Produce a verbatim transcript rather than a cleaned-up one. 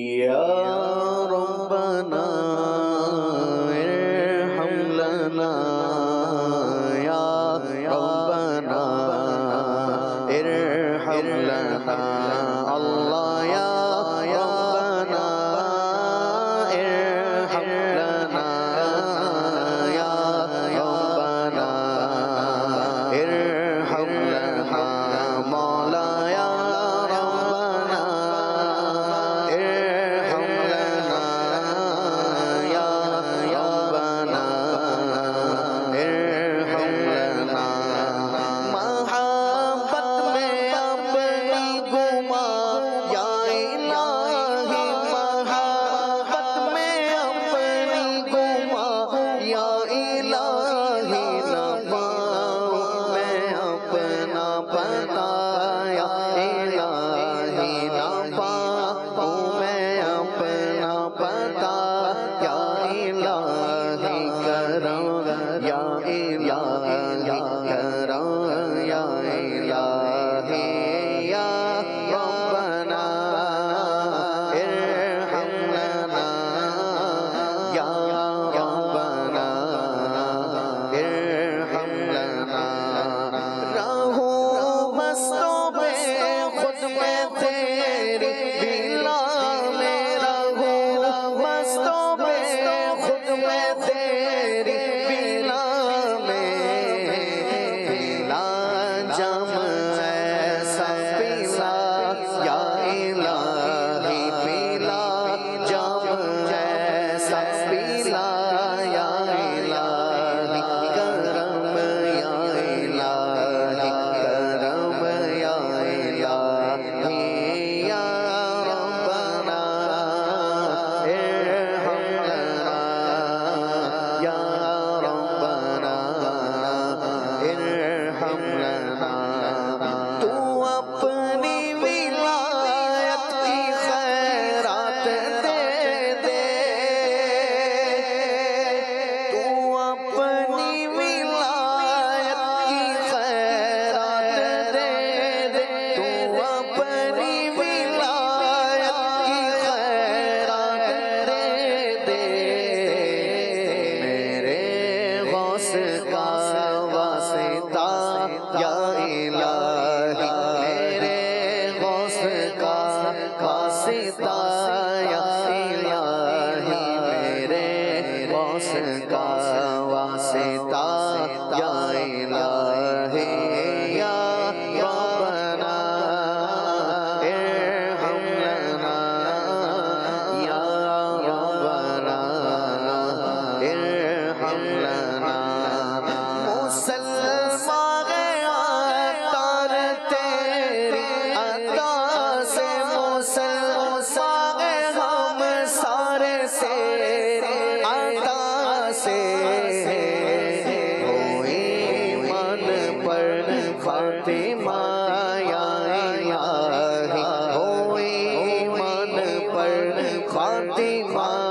یا ربنا ارحم لنا یا ربنا ارحم لنا اللہ یا ربنا ارحم لنا یا ربنا ارحم لنا مولا یا ربنا ارحم لنا یا ربنا ارحم لنا محبت میں اپنی گما یا الہی محبت میں اپنی گما یا الہی نہ پاؤں میں اپنا پتا یا الہی نہ پاؤں میں اپنا پتا یا الہی کرم یا الہی کرم یا الہی یا ربنا ارحم لنا یا ربنا ارحم لنا رہوں مستوں بے خود میں تیری بلا میں رہوں مستوں بے خود میں تیری بلا میں پلا جم ایسا پلا یا الہی پلا جم ایسا پلا یا الہی کرم یا الہی کرم یا الہی یا ربنا ارحم لنا یا ربنا ارحم لنا تو اپنی ولایت کی خیرات دے دے تو اپنی ولایت کی خیرات دے دے تو اپنی ولایت کی خیرات دے دے میرے غوث کا واسطہ یا الہی میرے غوث کا واسطہ یا الہی میرے غوث کا واسطہ یا الہی یا ربنا ارحم لنا یا ربنا ارحم لنا مسلمان عطار تیری عطا سے مسلمان ہم سارے سے عطا سے ہو ایمان پر فاطمہ یا الہی ہو ایمان پر فاطمہ